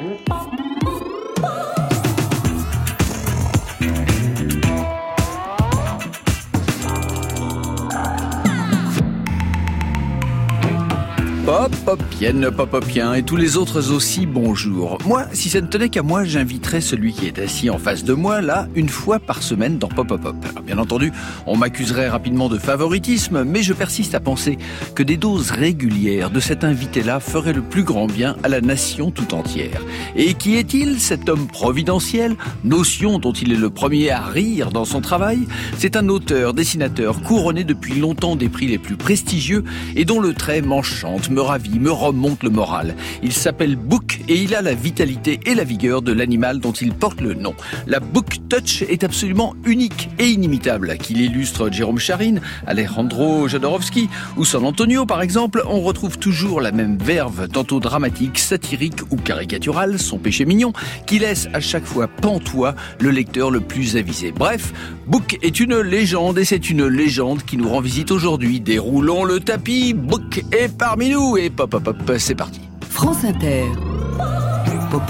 Popopien et tous les autres aussi, bonjour. Moi, si ça ne tenait qu'à moi, j'inviterais celui qui est assis en face de moi, là, une fois par semaine dans Popopop. Alors, bien entendu, on m'accuserait rapidement de favoritisme, mais je persiste à penser que des doses régulières de cet invité-là feraient le plus grand bien à la nation tout entière. Et qui est-il, cet homme providentiel, notion dont il est le premier à rire dans son travail? C'est un auteur, dessinateur, couronné depuis longtemps des prix les plus prestigieux et dont le trait m'enchante, me ravit, me remonte le moral. Il s'appelle Book et il a la vitalité et la vigueur de l'animal dont il porte le nom. La Book Touch est absolument unique et inimitable. Qu'il illustre Jérôme Charine, Alejandro Jodorowsky ou San Antonio par exemple, on retrouve toujours la même verve, tantôt dramatique, satirique ou caricaturale, son péché mignon, qui laisse à chaque fois pantois le lecteur le plus avisé. Bref, Book est une légende et c'est une légende qui nous rend visite aujourd'hui. Déroulons le tapis, Book est parmi nous et pop, c'est parti. France Inter. Pop,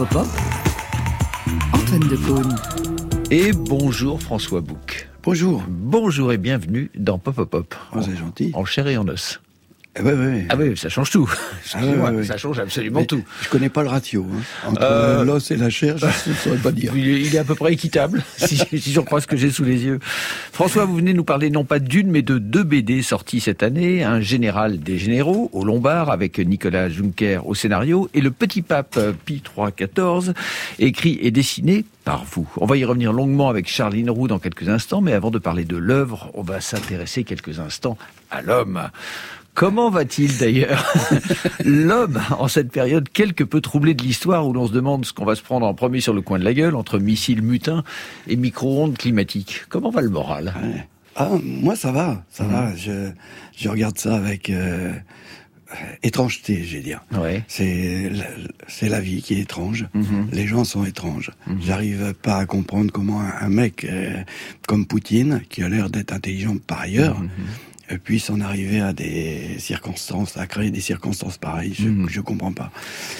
Antoine Decaune. Et bonjour François Book. Bonjour. Bonjour et bienvenue dans Pop. Oh, c'est gentil. En chair et en os. Ouais. Ah oui, ça change tout. Ouais. Ça change absolument Mais tout. Je connais pas le ratio. Entre l'os et la chair, je ne saurais pas dire. Il est à peu près équitable, si j'en crois ce que j'ai sous les yeux. François, vous venez nous parler non pas d'une, mais de 2 BD sortis cette année. Un général des généraux, au Lombard, avec Nicolas Juncker au scénario, et le petit pape Pie III XIV, écrit et dessiné par vous. On va y revenir longuement avec Charline Roux dans quelques instants, mais avant de parler de l'œuvre, on va s'intéresser quelques instants à l'homme. Comment va-t-il d'ailleurs, l'homme, en cette période quelque peu troublée de l'histoire où l'on se demande ce qu'on va se prendre en premier sur le coin de la gueule entre missiles mutins et micro-ondes climatiques? Comment va le moral? Moi ça va. Je regarde ça avec étrangeté, je vais dire. Ouais. C'est la vie qui est étrange. Les gens sont étranges. J'arrive pas à comprendre comment un mec comme Poutine, qui a l'air d'être intelligent par ailleurs, puisse en arriver à des circonstances, à créer des circonstances pareilles. Je comprends pas.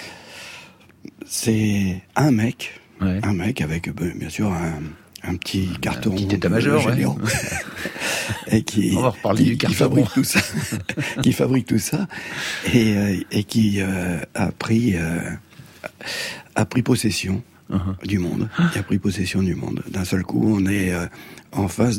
C'est un mec avec bien sûr un petit carton, un petit état-major, génial, et qui on va reparler du carton, fabrique tout ça, qui fabrique tout ça, et qui a pris possession du monde. Il a pris possession du monde. D'un seul coup, on est en face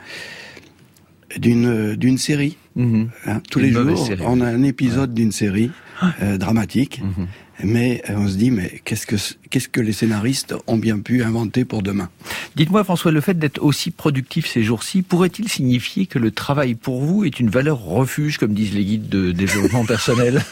d'une série. Tous les jours, on a un épisode d'une série dramatique, mais on se dit, mais qu'est-ce que les scénaristes ont bien pu inventer pour demain? Dites-moi François, le fait d'être aussi productif ces jours-ci, pourrait-il signifier que le travail pour vous est une valeur refuge, comme disent les guides de développement personnel?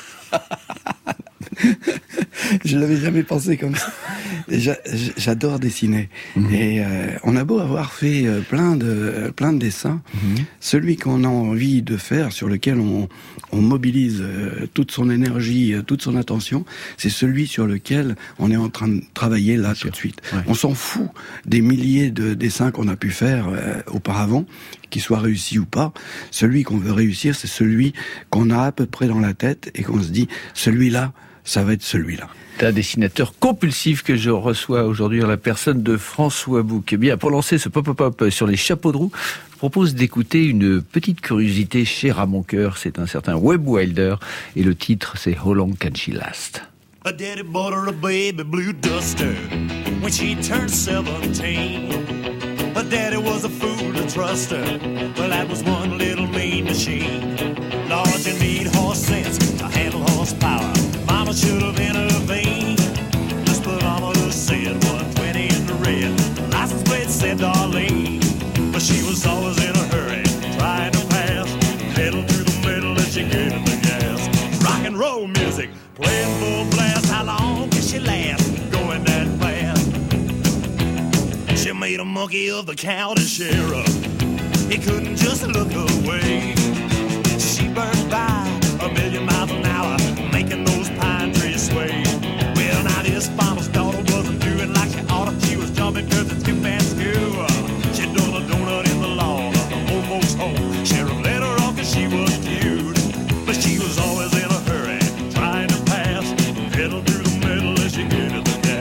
Je l'avais jamais pensé comme ça. J'adore dessiner. Et on a beau avoir fait plein de dessins, celui qu'on a envie de faire, sur lequel on mobilise toute son énergie, toute son attention, c'est celui sur lequel on est en train de travailler là tout de suite. Ouais. On s'en fout des milliers de dessins qu'on a pu faire auparavant, qu'ils soient réussis ou pas. Celui qu'on veut réussir, c'est celui qu'on a à peu près dans la tête et qu'on se dit, celui-là, ça va être celui-là. C'est un dessinateur compulsif que je reçois aujourd'hui en la personne de François Book. Eh bien, pour lancer ce pop-up sur les chapeaux de roue, je propose d'écouter une petite curiosité chère à mon cœur. C'est un certain Webb Wilder et le titre, c'est How Long Can She Last? A daddy bought her a baby blue duster when she turned 17. Her daddy was a fool to trust her. Well, that was one little mean machine. Lord, you need horse sense to handle horsepower. Mama should have intervened. Just put on her said 120 in the red. The license plate said Darlene. But she was always in a hurry, trying to pass. Pedal to the middle as she gave it the gas. Rock and roll music, playing full blast. How long can she last, going that fast? She made a monkey of the county sheriff. He couldn't just look away. She burned by 1,000,000 miles an hour, making those pine trees sway. Well, now this farmer's daughter wasn't doing like she oughta. She was jumping curves at too-bad school. She done a donut in the lawn of the old folks' home. Sheriff let her off 'cause she was cute, but she was always in a hurry, trying to pass. Pedal through the middle as she get to the gas.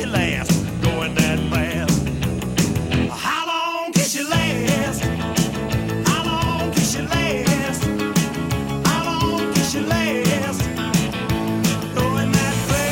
she last? Going that fast. How long can she last? How long can she last? How long can she last? Going that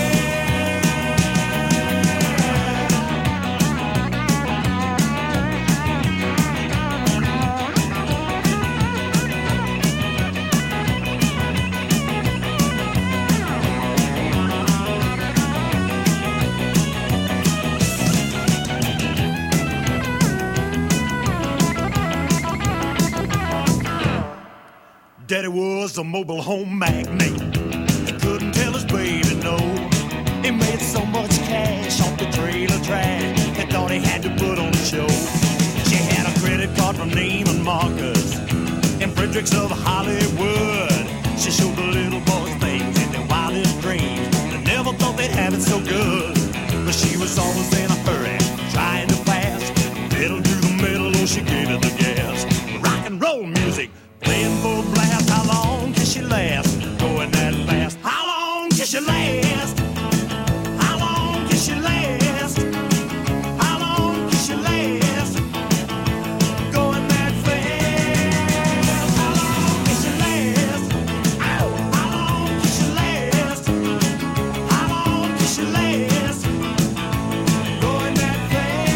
Daddy was a mobile home magnate. He couldn't tell his baby no. He made so much cash off the trailer track. He thought he had to put on a show. She had a credit card from Neiman Marcus in Fredericks of Hollywood. She showed the little boys things in their wildest dreams. They never thought they'd have it so good. But she was always in a hurry, trying to pass. Pedal to the metal or she gave it the gas. Rock and roll music playing full blast. How long can she last? Going that fast. How long can she last? How long can she last? How long can she last? Going that fast. How long can she last? How long can she last? How long can she last? Going that fast.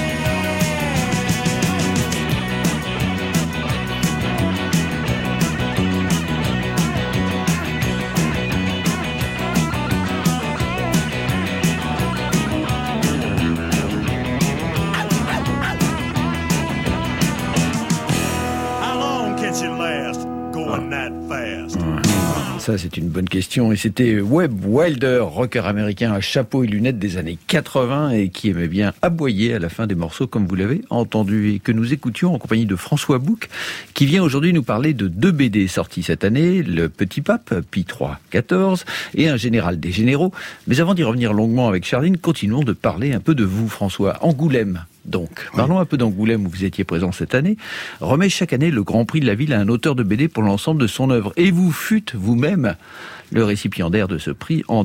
How long can she last? Going that fast. Ça, c'est une bonne question. Et c'était Webb Wilder, rocker américain à chapeau et lunettes des années 80 et qui aimait bien aboyer à la fin des morceaux, comme vous l'avez entendu, et que nous écoutions en compagnie de François Bouc, qui vient aujourd'hui nous parler de 2 BD sortis cette année, Le Petit Pape, Pie III, XIV, et Un général des généraux. Mais avant d'y revenir longuement avec Charline, continuons de parler un peu de vous, François. Angoulême. Donc, parlons un peu d'Angoulême où vous étiez présent cette année. Remet chaque année le Grand Prix de la ville à un auteur de BD pour l'ensemble de son œuvre. Et vous fûtes vous-même le récipiendaire de ce prix en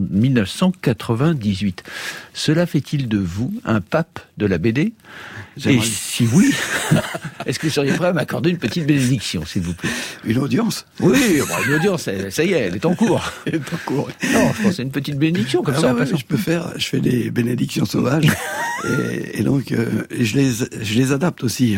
1998. Cela fait-il de vous un pape de la BD ? Et si oui, est-ce que vous seriez prêt à m'accorder une petite bénédiction, s'il vous plaît ? Une audience ? Oui, une audience, ça y est, elle est en cours. Elle est en cours. Non, je pense que c'est une petite bénédiction, comme ça. Ouais, je fais des bénédictions sauvages. et donc, je les adapte aussi,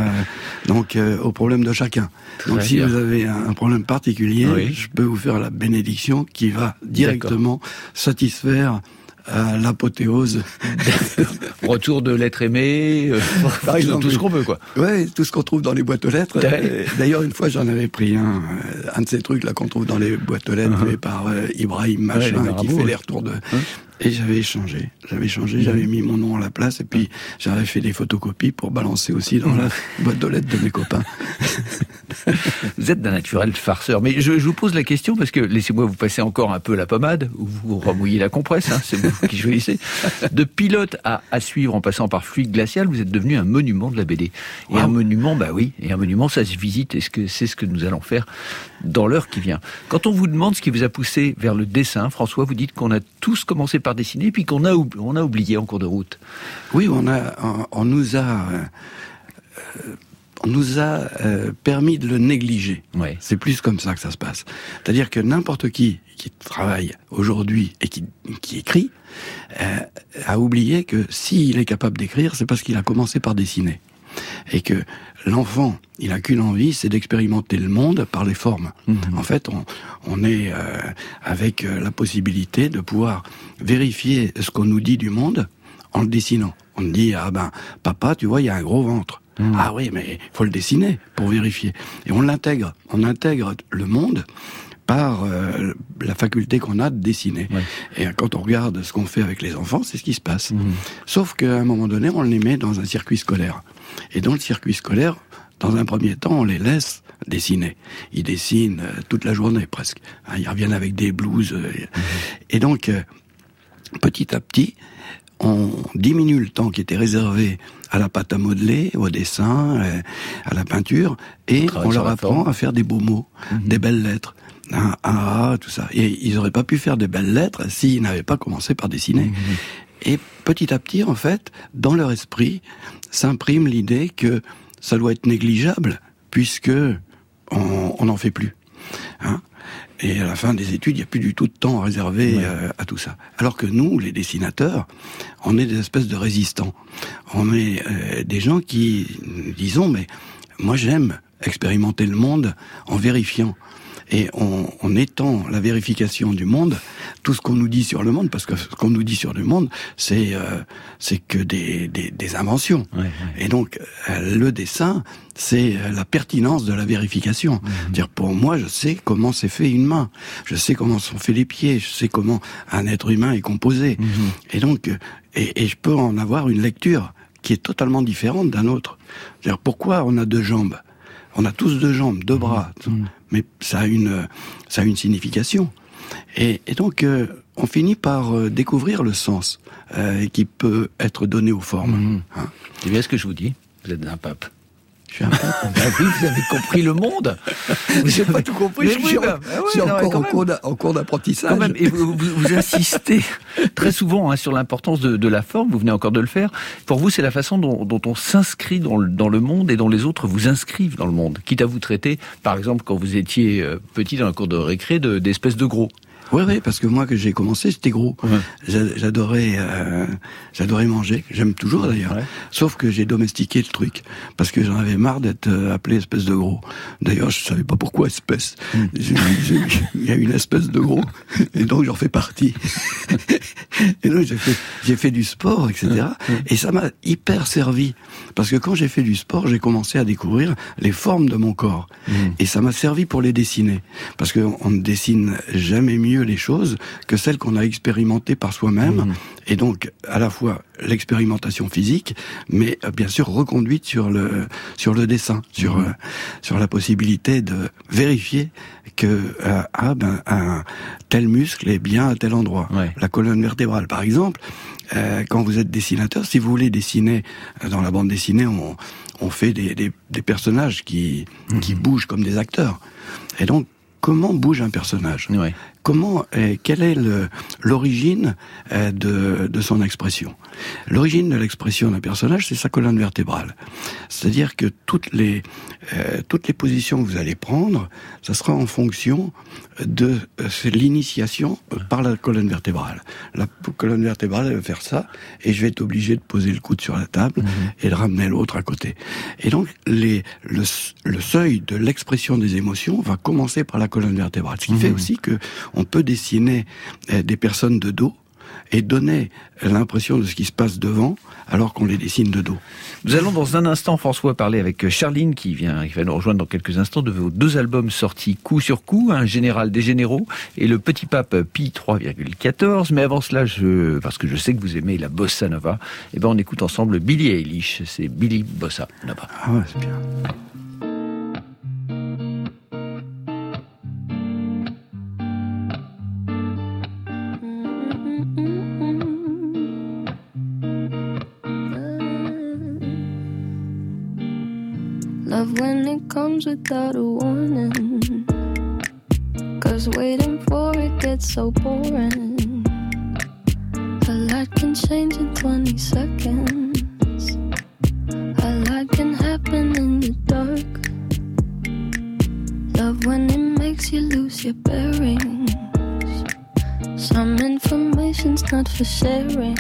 aux problèmes de chacun. Donc, si vous avez un problème particulier, je peux vous faire la bénédiction qui va directement satisfaire à l'apothéose. Retour de l'être aimé, par exemple, tout ce qu'on veut, quoi. Ouais, tout ce qu'on trouve dans les boîtes aux lettres. D'ailleurs, une fois, j'en avais pris un de ces trucs là qu'on trouve dans les boîtes aux lettres, fait par Ibrahim Machin, qui fait les retours de... Et j'avais changé, j'avais mis mon nom à la place, et puis j'avais fait des photocopies pour balancer aussi dans la boîte aux lettres de mes copains. Vous êtes d'un naturel farceur, mais je vous pose la question parce que, laissez-moi vous passer encore un peu la pommade, ou vous remouillez la compresse, c'est vous qui choisissez. De pilote à suivre en passant par fluide glacial, vous êtes devenu un monument de la BD. Et un monument, un monument, ça se visite, et c'est ce que nous allons faire dans l'heure qui vient. Quand on vous demande ce qui vous a poussé vers le dessin, François, vous dites qu'on a tous commencé par dessiner, puis qu'on a oublié en cours de route. Oui, on nous a permis de le négliger. Ouais. C'est plus comme ça que ça se passe. C'est-à-dire que n'importe qui travaille aujourd'hui et qui écrit a oublié que s'il est capable d'écrire, c'est parce qu'il a commencé par dessiner. Et que l'enfant, il n'a qu'une envie, c'est d'expérimenter le monde par les formes. En fait, on est avec la possibilité de pouvoir vérifier ce qu'on nous dit du monde en le dessinant. On dit, papa, tu vois, il y a un gros ventre. Ah oui, mais il faut le dessiner pour vérifier. Et on l'intègre. On intègre le monde par la faculté qu'on a de dessiner. Ouais. Et quand on regarde ce qu'on fait avec les enfants, c'est ce qui se passe. Sauf qu'à un moment donné, on les met dans un circuit scolaire. Et dans le circuit scolaire, dans un premier temps, on les laisse dessiner. Ils dessinent toute la journée, presque. Ils reviennent avec des blouses. Et donc, petit à petit, on diminue le temps qui était réservé à la pâte à modeler, au dessin, à la peinture, et on leur apprend à faire des beaux mots, des belles lettres. Tout ça. Et ils n'auraient pas pu faire des belles lettres s'ils n'avaient pas commencé par dessiner. Et petit à petit, en fait, dans leur esprit, s'imprime l'idée que ça doit être négligeable, puisque on n'en fait plus. Hein. Et à la fin des études, il n'y a plus du tout de temps réservé à tout ça. Alors que nous, les dessinateurs, on est des espèces de résistants. On est des gens qui disons, mais moi j'aime expérimenter le monde en vérifiant. Et on étend la vérification du monde, tout ce qu'on nous dit sur le monde, parce que ce qu'on nous dit sur le monde, c'est que des inventions. Et donc, le dessin, c'est la pertinence de la vérification. Dire pour moi, je sais comment c'est fait une main, je sais comment sont faits les pieds, je sais comment un être humain est composé. Et donc, et je peux en avoir une lecture qui est totalement différente d'un autre. Dire pourquoi on a 2 jambes? On a tous 2 jambes, 2 bras, mais ça a une signification. Et donc, on finit par découvrir le sens qui peut être donné aux formes. Hein. C'est bien ce que je vous dis. Vous êtes un pape. Je suis un pape. Oui, vous avez compris le monde. J'ai pas tout compris. Je suis encore en cours d'apprentissage. Quand même, et vous insistez très souvent sur l'importance de la forme. Vous venez encore de le faire. Pour vous, c'est la façon dont on s'inscrit dans le monde et dont les autres vous inscrivent dans le monde. Quitte à vous traiter, par exemple, quand vous étiez petit dans la cour de récré, d'espèces de gros. Oui, parce que moi, que j'ai commencé, j'étais gros. J'adorais manger. J'aime toujours, d'ailleurs. Sauf que j'ai domestiqué le truc. Parce que j'en avais marre d'être appelé espèce de gros. D'ailleurs, je savais pas pourquoi espèce. Il y a une espèce de gros. Et donc, j'en fais partie. Et donc, j'ai fait du sport, etc. Et ça m'a hyper servi. Parce que quand j'ai fait du sport, j'ai commencé à découvrir les formes de mon corps. Et ça m'a servi pour les dessiner. Parce qu'on ne dessine jamais mieux les choses que celles qu'on a expérimentées par soi-même, et donc à la fois l'expérimentation physique, mais bien sûr reconduite sur le dessin, sur la possibilité de vérifier que un tel muscle est bien à tel endroit. La colonne vertébrale, par exemple. Quand vous êtes dessinateur, si vous voulez dessiner dans la bande dessinée, on fait des personnages qui bougent comme des acteurs. Et donc, comment bouge un personnage ? Quelle est l'origine de son expression ? L'origine de l'expression d'un personnage, c'est sa colonne vertébrale. C'est-à-dire que toutes les positions que vous allez prendre, ça sera en fonction de l'initiation par la colonne vertébrale. La colonne vertébrale, elle va faire ça, et je vais être obligé de poser le coude sur la table et de ramener l'autre à côté. Et donc, le seuil de l'expression des émotions va commencer par la colonne vertébrale. Ce qui fait aussi que on peut dessiner des personnes de dos et donner l'impression de ce qui se passe devant alors qu'on les dessine de dos. Nous allons dans un instant, François, parler avec Charline qui va nous rejoindre dans quelques instants de vos 2 albums sortis coup sur coup, un Général des généraux et le Petit Pape Pie 3,14. Mais avant cela, parce que je sais que vous aimez la bossa nova, on écoute ensemble Billie Eilish. C'est Billie Bossa Nova. Ah ouais, c'est bien. Love when it comes without a warning, 'cause waiting for it gets so boring. A lot can change in 20 seconds. A lot can happen in the dark. Love when it makes you lose your bearings. Some information's not for sharing.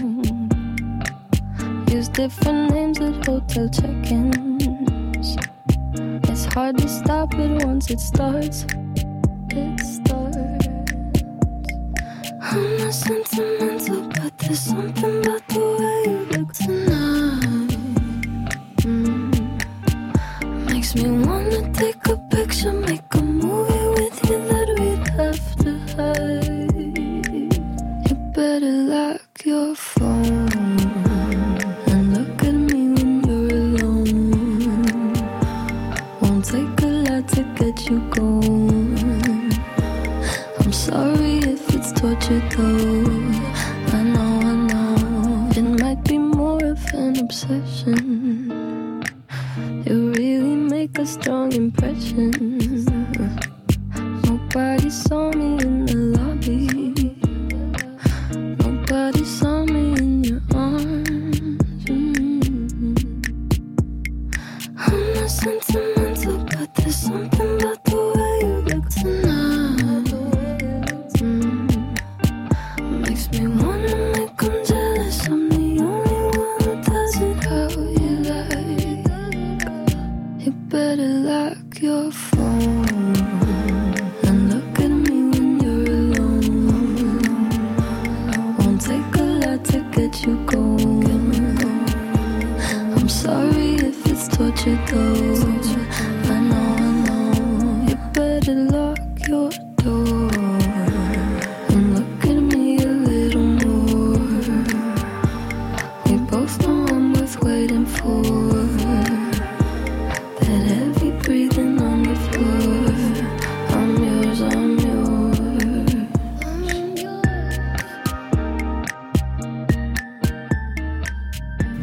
Use different names at hotel check-ins. It's hard to stop it once it starts. It starts. I'm not sentimental, but there's something about the way you look tonight. Makes me wanna take a picture, make a movie with you that we'd have to hide. You better lock your phone and look at me when you're alone. Won't take a lot to get you going. I'm sorry if it's torture though. I know it might be more of an obsession. You really make a strong impression. Nobody saw me in the lobby. Nobody saw me in your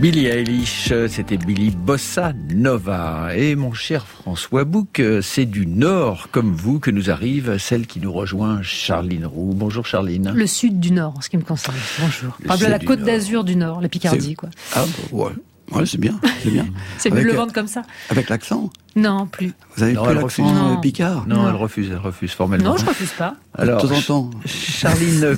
Billie Eilish, c'était Billy Bossa Nova. Et mon cher François Bouc, c'est du Nord, comme vous, que nous arrive celle qui nous rejoint, Charline Roux. Bonjour Charline. Le sud du Nord, en ce qui me concerne. Bonjour. Par exemple, la Côte d'Azur du Nord, la Picardie, quoi. Ah, ouais. Ouais, c'est bien, c'est bien. C'est mieux de le vendre comme ça. Avec l'accent ? Non, plus. Vous avez plus l'accent picard ? Non, elle refuse formellement. Non, je refuse pas. Alors, de temps en temps. Charline,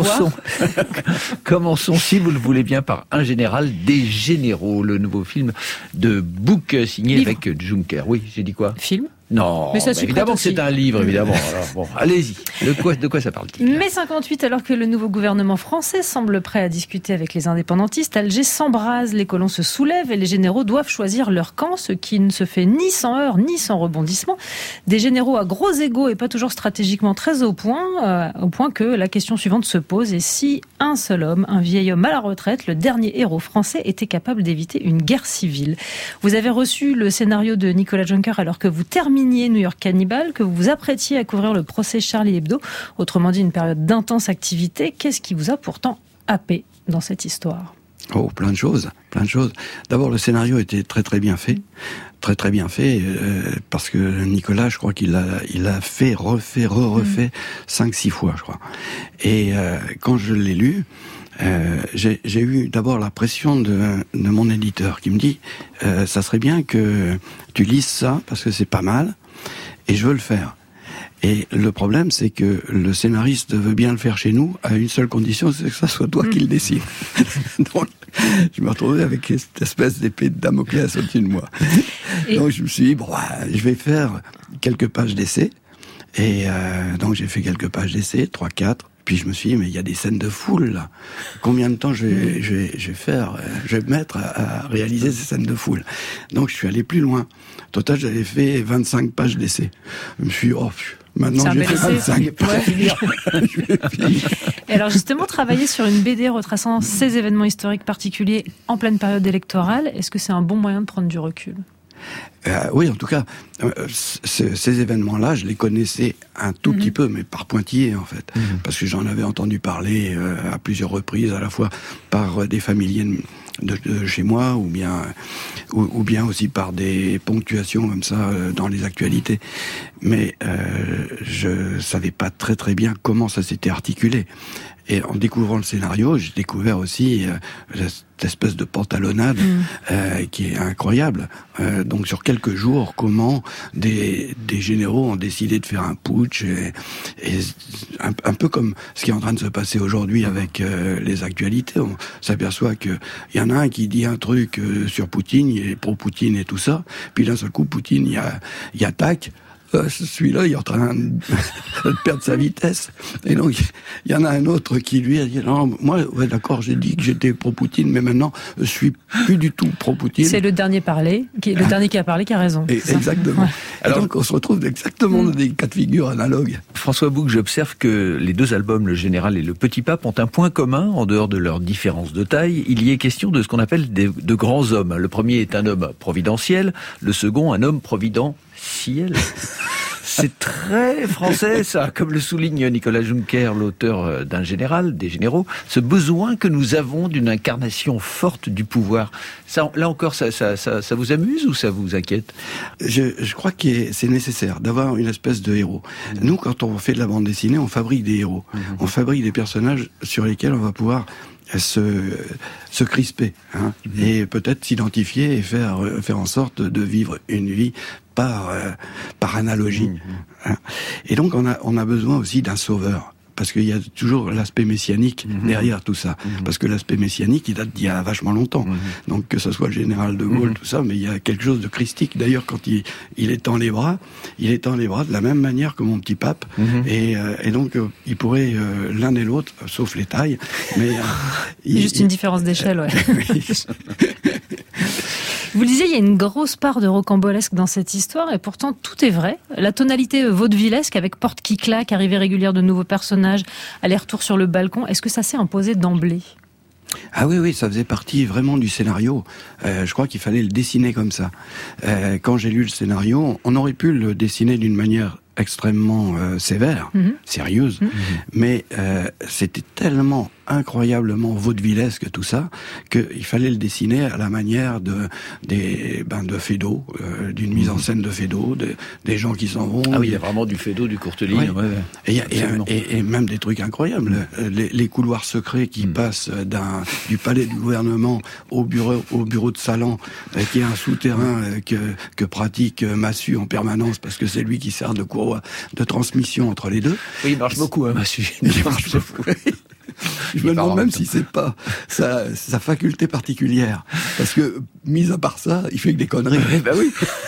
commençons, si vous le voulez bien, par Un général des généraux, le nouveau film de Bouc signé Livre. avec Juncker. Oui, j'ai dit quoi ? Film. Non, mais ça évidemment que aussi. c'est un livre, évidemment. Alors, bon, allez-y. De quoi ça parle-t-il ? Mai 58, alors que le nouveau gouvernement français semble prêt à discuter avec les indépendantistes, Alger s'embrase, les colons se soulèvent et les généraux doivent choisir leur camp, ce qui ne se fait ni sans heurts ni sans rebondissement. Des généraux à gros égos et pas toujours stratégiquement très au point que la question suivante se pose. Et si un seul homme, un vieil homme à la retraite, le dernier héros français, était capable d'éviter une guerre civile ? Vous avez reçu le scénario de Nicolas Juncker alors que vous terminez New York Cannibal, que vous vous apprêtiez à couvrir le procès Charlie Hebdo, autrement dit une période d'intense activité. Qu'est-ce qui vous a pourtant happé dans cette histoire ? Oh, plein de choses. D'abord, le scénario était très très bien fait. Très bien fait, parce que Nicolas, je crois qu'il a fait, refait 5-6 fois, je crois. Et quand je l'ai lu, j'ai eu d'abord la pression de mon éditeur qui me dit ça serait bien que tu lises ça parce que c'est pas mal et je veux le faire. Et le problème, c'est que le scénariste veut bien le faire chez nous à une seule condition, c'est que ça soit toi qui le décide. Donc, je me retrouvais avec cette espèce d'épée de Damoclès au-dessus de moi. Donc, je me suis dit, je vais faire quelques pages d'essai. Et donc, j'ai fait quelques pages d'essai, 3-4. Puis je me suis dit, mais il y a des scènes de foule, là. Combien de temps je vais me mettre à réaliser ces scènes de foule? Donc je suis allé plus loin. Au total, j'avais fait 25 pages d'essai. Je me suis dit, maintenant j'ai fait 25 pages. Je vais finir. Et alors justement, travailler sur une BD retraçant ces événements historiques particuliers en pleine période électorale, est-ce que c'est un bon moyen de prendre du recul ? Oui, en tout cas, ces événements-là, je les connaissais un tout petit peu, mais par pointillés, en fait. Parce que j'en avais entendu parler à plusieurs reprises, à la fois par des familiers de chez moi, ou bien aussi par des ponctuations comme ça dans les actualités. Mais je savais pas très très bien comment ça s'était articulé. Et en découvrant le scénario, j'ai découvert aussi cette espèce de pantalonnade qui est incroyable. Donc sur quelques jours, comment des généraux ont décidé de faire un putsch, et un peu comme ce qui est en train de se passer aujourd'hui avec les actualités. On s'aperçoit qu'il y en a un qui dit un truc sur Poutine, il est pro-Poutine et tout ça, puis d'un seul coup, Poutine il attaque. Celui-là, il est en train de perdre sa vitesse. Et donc, il y en a un autre qui lui a dit, non, moi, ouais, d'accord, j'ai dit que j'étais pro-Poutine, mais maintenant, je suis plus du tout pro-Poutine. C'est le dernier dernier qui a parlé qui a raison. Exactement. Ouais. Alors, donc, on se retrouve exactement dans des cas de figure analogues. François Bouc, j'observe que les deux albums, Le Général et Le Petit Pape, ont un point commun, en dehors de leur différence de taille. Il y est question de ce qu'on appelle de grands hommes. Le premier est un homme providentiel, le second, un homme providentiel. C'est très français, ça, comme le souligne Nicolas Juncker, l'auteur d'Un général, des généraux, ce besoin que nous avons d'une incarnation forte du pouvoir. Ça, là encore, ça vous amuse ou ça vous inquiète ? Je crois que c'est nécessaire d'avoir une espèce de héros. Nous, quand on fait de la bande dessinée, on fabrique des héros. On fabrique des personnages sur lesquels on va pouvoir se crisper, hein, et peut-être s'identifier et faire en sorte de vivre une vie par analogie. Hein. Et donc on a besoin aussi d'un sauveur. Parce qu'il y a toujours l'aspect messianique derrière tout ça. Parce que l'aspect messianique, il date d'il y a vachement longtemps. Donc que ce soit le général de Gaulle, tout ça, mais il y a quelque chose de christique. D'ailleurs, quand il étend les bras de la même manière que mon petit pape. Et donc, il pourrait l'un et l'autre, sauf les tailles. Mais juste une différence d'échelle, ouais. Vous le disiez, il y a une grosse part de rocambolesque dans cette histoire, et pourtant tout est vrai. La tonalité vaudevillesque, avec porte qui claque, arrivée régulière de nouveaux personnages, aller-retour sur le balcon, est-ce que ça s'est imposé d'emblée ? Ah oui, ça faisait partie vraiment du scénario. Je crois qu'il fallait le dessiner comme ça. Quand j'ai lu le scénario, on aurait pu le dessiner d'une manière extrêmement sévère, sérieuse, mais c'était tellement incroyablement vaudevillesque tout ça, qu'il fallait le dessiner à la manière de Feydeau, d'une mise en scène de Feydeau, des gens qui s'en vont. Ah oui, il y a vraiment du Feydeau, du courteline. Ouais. Et même des trucs incroyables. Les couloirs secrets qui passent du palais du gouvernement au bureau de salon, qui est un souterrain que pratique Massu en permanence, parce que c'est lui qui sert de courroie de transmission entre les deux. Oui, il marche beaucoup, Massu. Il marche beaucoup. Je me demande même si c'est pas sa faculté particulière. Parce que, mis à part ça, il fait que des conneries. Oui.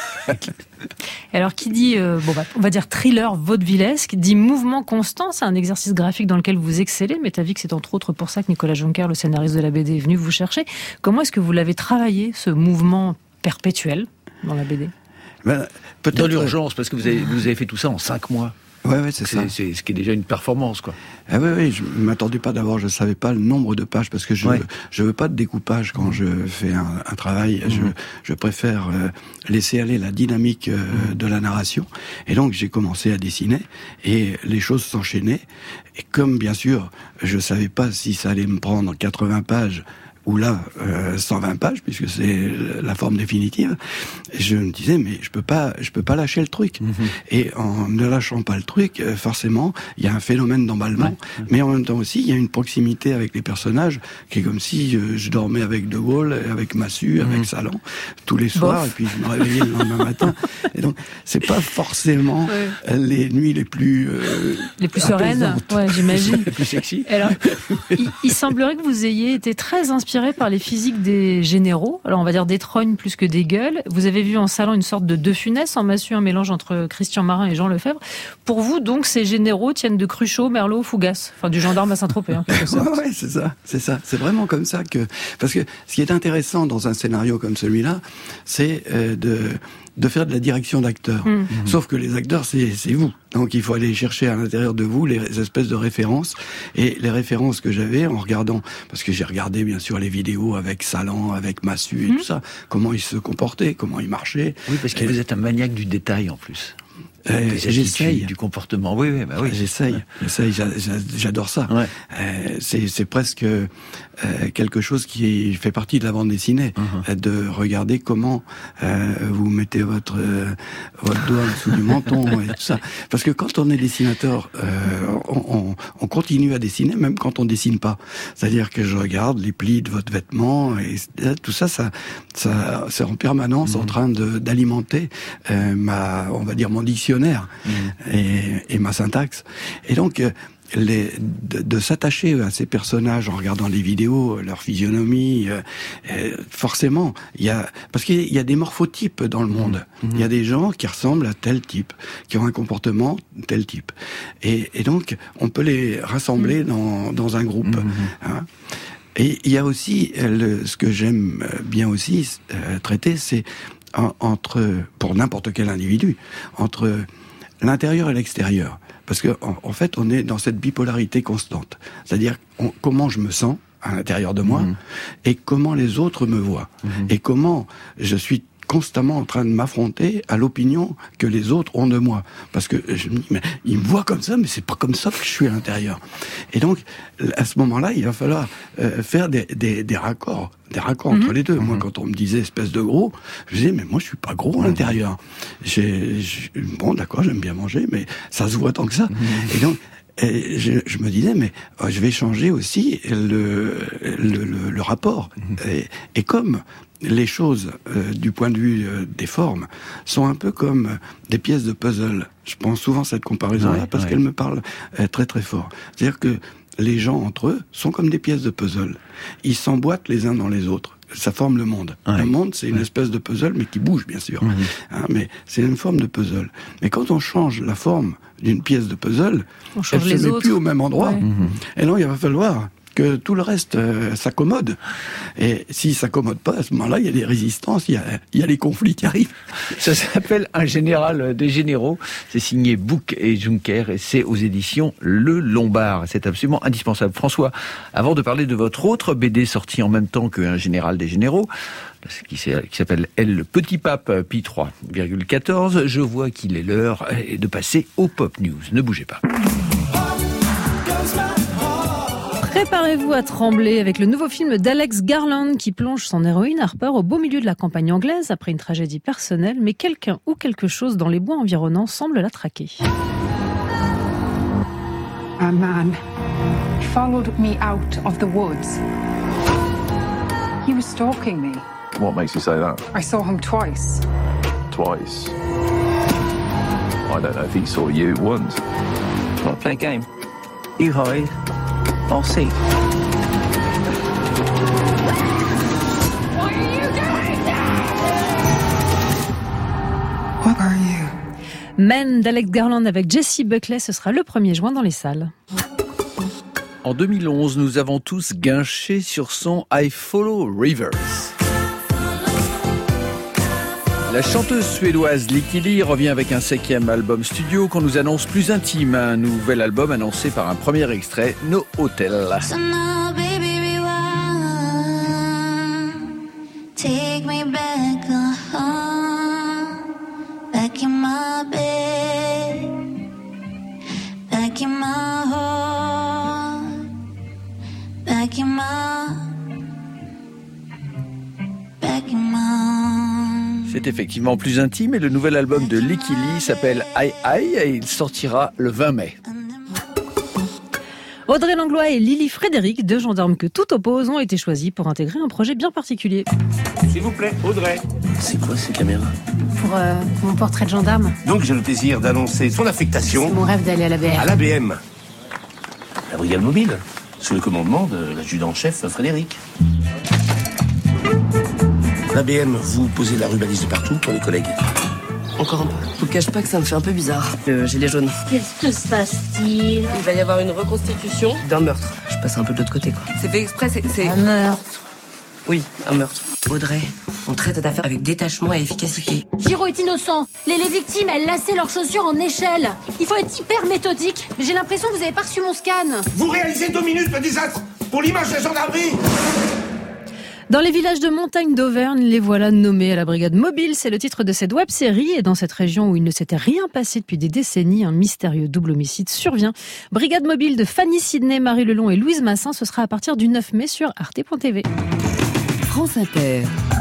Alors, qui dit, on va dire thriller vaudevillesque, dit mouvement constant. C'est un exercice graphique dans lequel vous excellez. Mais t'as vu que c'est entre autres pour ça que Nicolas Joncker, le scénariste de la BD, est venu vous chercher. Comment est-ce que vous l'avez travaillé, ce mouvement perpétuel dans la BD? Peut-être dans l'urgence, parce que vous avez fait tout ça en 5 mois. Ouais, c'est ça. C'est ce qui est déjà une performance, quoi. Ah oui, je m'attendais pas d'abord, je savais pas le nombre de pages, parce que je veux pas de découpage quand je fais un travail. Je préfère laisser aller la dynamique de la narration. Et donc j'ai commencé à dessiner, et les choses s'enchaînaient. Et comme bien sûr, je savais pas si ça allait me prendre 80 pages ou là 120 pages, puisque c'est la forme définitive, je me disais mais je peux pas lâcher le truc. Et en ne lâchant pas le truc, forcément il y a un phénomène d'emballement, mais en même temps aussi il y a une proximité avec les personnages qui est comme si je dormais avec De Gaulle, avec Massu, avec Salan tous les soirs, et puis je me réveillais le lendemain matin. Et donc c'est pas forcément les nuits les plus sereines, j'imagine, les plus sexy. Alors il semblerait que vous ayez été très inspiré par les physiques des généraux, alors on va dire des trognes plus que des gueules. Vous avez vu en Salan une sorte de Funès, en Massu un mélange entre Christian Marin et Jean Lefebvre. Pour vous, donc, ces généraux tiennent de Cruchot, Merlot, Fougas, enfin du gendarme à Saint-Tropez. Ouais, c'est ça. C'est vraiment comme ça que... Parce que ce qui est intéressant dans un scénario comme celui-là, c'est de faire de la direction d'acteurs. Sauf que les acteurs, c'est vous. Donc il faut aller chercher à l'intérieur de vous les espèces de références. Et les références que j'avais en regardant, parce que j'ai regardé bien sûr les vidéos avec Salan, avec Massu et tout ça, comment ils se comportaient, comment ils marchaient. Oui, parce que vous êtes un maniaque du détail en plus. J'essaye du comportement. Oui. J'essaye. J'adore ça. Ouais. C'est presque quelque chose qui fait partie de la bande dessinée, de regarder comment vous mettez votre doigt en dessous du menton et tout ça. Parce que quand on est dessinateur, on continue à dessiner même quand on dessine pas. C'est-à-dire que je regarde les plis de votre vêtement et tout ça c'est en permanence en train d'alimenter on va dire mon dictionnaire et ma syntaxe. Et donc de s'attacher à ces personnages en regardant les vidéos, leur physionomie, forcément, parce qu'il y a des morphotypes dans le monde. Il y a des gens qui ressemblent à tel type, qui ont un comportement tel type. Et donc, on peut les rassembler dans un groupe. Hein. Et il y a aussi, ce que j'aime bien aussi traiter, c'est pour n'importe quel individu, entre l'intérieur et l'extérieur. Parce que en fait, on est dans cette bipolarité constante. C'est-à-dire comment je me sens à l'intérieur de moi et comment les autres me voient. Et comment je suis constamment en train de m'affronter à l'opinion que les autres ont de moi. Parce que je me dis, mais ils me voient comme ça, mais c'est pas comme ça que je suis à l'intérieur. Et donc, à ce moment-là, il va falloir faire des raccords. Des raccords entre les deux. Moi, quand on me disait espèce de gros, je disais, mais moi, je suis pas gros à l'intérieur. Bon, d'accord, j'aime bien manger, mais ça se voit tant que ça. Et donc, je me disais, mais je vais changer aussi le rapport. Et comme les choses, du point de vue des formes, sont un peu comme des pièces de puzzle. Je pense souvent à cette comparaison-là parce qu'elle me parle très très fort. C'est-à-dire que les gens entre eux sont comme des pièces de puzzle. Ils s'emboîtent les uns dans les autres. Ça forme le monde. Le monde, c'est une espèce de puzzle, mais qui bouge, bien sûr. Mais c'est une forme de puzzle. Mais quand on change la forme d'une pièce de puzzle, elle ne se met plus au même endroit. Et non, il va falloir que tout le reste s'accommode. Et s'il s'accommode pas, à ce moment-là, il y a des résistances, il y a les conflits qui arrivent. Ça s'appelle Un général des généraux. C'est signé Bouc et Juncker et c'est aux éditions Le Lombard. C'est absolument indispensable. François, avant de parler de votre autre BD sortie en même temps qu'Un général des généraux, qui s'appelle Elle, le petit pape, Pi 3,14, je vois qu'il est l'heure de passer au Pop News. Ne bougez pas. Préparez-vous à trembler avec le nouveau film d'Alex Garland qui plonge son héroïne Harper au beau milieu de la campagne anglaise après une tragédie personnelle, mais quelqu'un ou quelque chose dans les bois environnants semble la traquer. A man followed me out of the woods. He was stalking me. What makes you say that? I saw him twice. Twice. I don't know if he saw you once. Want to play a game? You hide, I'll see. What are you doing now? What are you? Men d'Alex Garland avec Jessie Buckley, ce sera le 1er juin dans les salles. En 2011, nous avons tous guinché sur son I Follow Rivers. La chanteuse suédoise Lykke Li revient avec un 5e album studio qu'on nous annonce plus intime. Un nouvel album annoncé par un premier extrait, No Hotel. So now, baby, rewind. Take me back home. Back in my bed. Back in my heart. Back in my. Back in my. C'est effectivement plus intime et le nouvel album de Lykke Li s'appelle I et il sortira le 20 mai. Audrey Langlois et Lily Frédéric, deux gendarmes que tout oppose, ont été choisis pour intégrer un projet bien particulier. S'il vous plaît, Audrey. C'est quoi ces caméras? Pour mon portrait de gendarme. Donc j'ai le plaisir d'annoncer son affectation C'est mon rêve d'aller à la BR. à l'ABM. La brigade mobile, sous le commandement de l'adjudant-chef Frédéric. L'ABM, vous posez la rubalise de partout pour les collègues. Encore un peu. Je vous cache pas que ça me fait un peu bizarre. Le gilet jaune. Qu'est-ce que se passe-t-il? Il va y avoir une reconstitution d'un meurtre. Je passe un peu de l'autre côté, quoi. C'est fait exprès, c'est... Un meurtre. Oui, un meurtre. Audrey, on traite d'affaires avec détachement et efficacité. Giro est innocent. Les victimes, elles lassaient leurs chaussures en échelle. Il faut être hyper méthodique. Mais j'ai l'impression que vous avez pas reçu mon scan. Vous réalisez 2 minutes de désastre pour l'image de la gendarmerie. Dans les villages de montagne d'Auvergne, les voilà nommés à la brigade mobile. C'est le titre de cette web-série. Et dans cette région où il ne s'était rien passé depuis des décennies, un mystérieux double homicide survient. Brigade mobile de Fanny Sidney, Marie Lelon et Louise Massin. Ce sera à partir du 9 mai sur arte.tv. France Inter.